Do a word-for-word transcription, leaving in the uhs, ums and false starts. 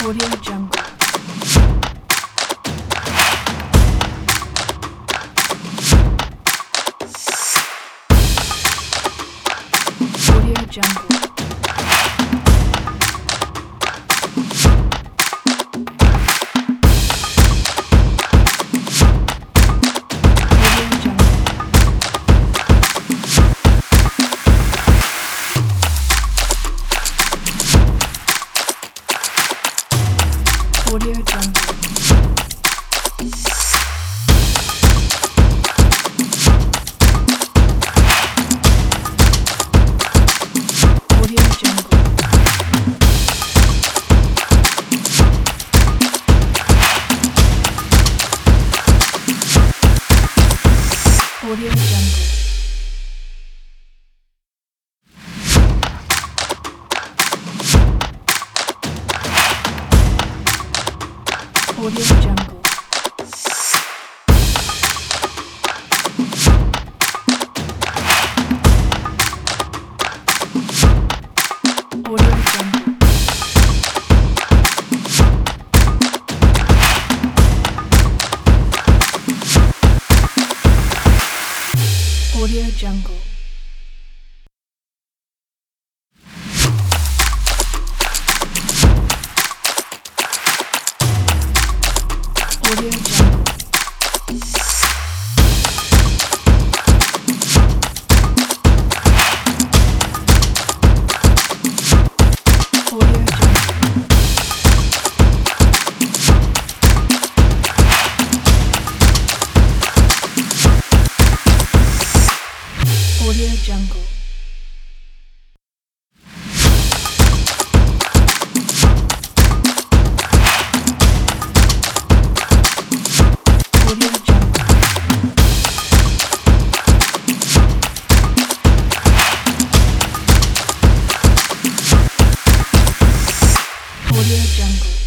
Audio Jungle. Audio Jungle. Audio Jungle. Audio Jungle. Audio Jungle. Audio Jungle. Audio Jungle. Audio Jungle. Audio Jungle. Audio Jungle. Audio Jungle. Audio Jungle. Audio Jungle.